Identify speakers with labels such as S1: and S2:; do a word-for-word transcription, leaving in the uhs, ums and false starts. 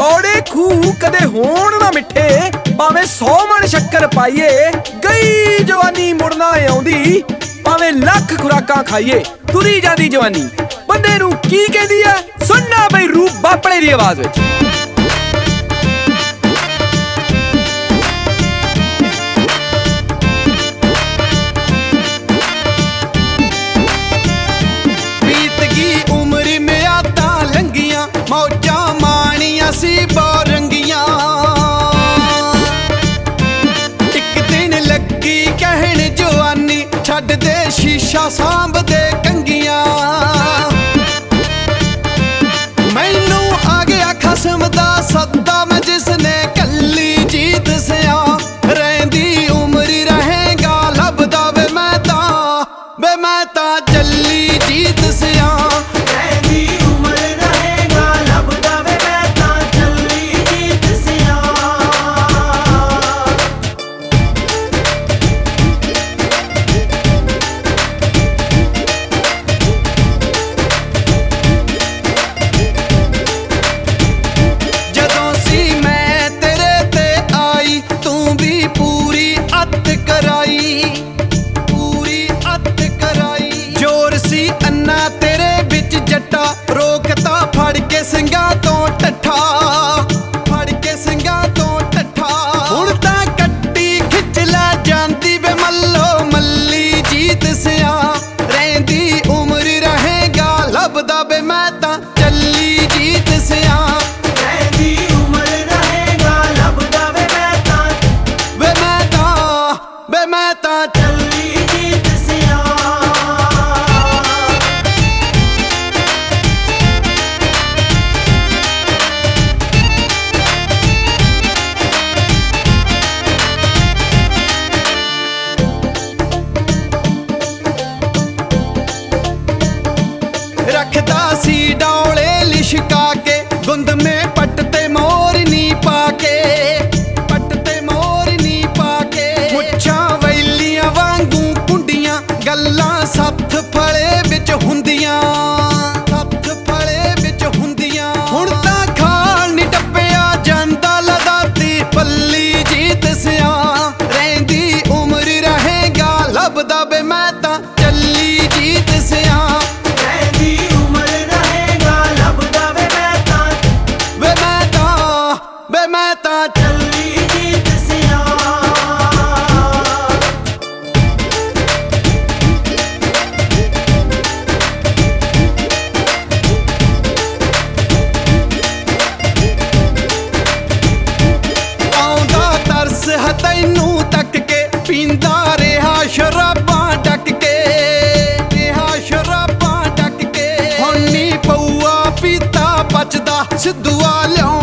S1: कौड़े खूह कदे होण ना मिठे, भावें सौ मन शक्कर पाइए, गई जवानी मुड़ना आउंदी, भावें लख खुराकां खाइए, तुरी जांदी जवानी बंदे नूं की कहंदी है, सुनना बई रूप बापड़े दी आवाज़ विच।
S2: मौजा माणिया सी बोरंगियां, एक दिन लगी कहण जवानी, छड्ड दे शीशा सांभ दे कंगियां। मैनू आ गया खसम दा सद्दा, मैं जिसने कल्ली जीत सिया, रहिंदी उमरी रहेगा लभदा वे मैं तां, वे मैं तां चली जीत सिया। तेरे बिच जट्टा रोकता फड़ के सिंगा तो टट्ठा, फड़ के सिंगा तो टट्ठा। हुण तां कट्टी खिच लै जांदी वे मल्लो मल्ली जीत सिया, रहिंदी उमर रहेगा लभदा वे मैं तां चली जीत सिया। रहिंदी उमर रहेगा लभदा वे मैं तां, वे मैं तां, वे मैं तां चली जीत सिया। रखदा सी डौले लिशका के, गुंद में पटते मोरनी पाके, पटते मोरनी पाके। मुच्छां वैलियां वांगू कुंडियां, गल्लां सत्थ फले विच हुंदियां, सत्थ फले विच हुंदियां। हुण तां खाल नी टप्पिया जांदा लदाती पल्ली जीत सिया, रहिंदी उमर रहेगा लभदा वे मैं तां चली जीत सिया। मैं तां चली जीत सिया। आउंदा तरस है तैनू तक के, पींदा रेहा शराबां डक के, रेहा शराबां डक के। हुण नी पऊआ पीता बचदा, सिद्धूआ लियाओ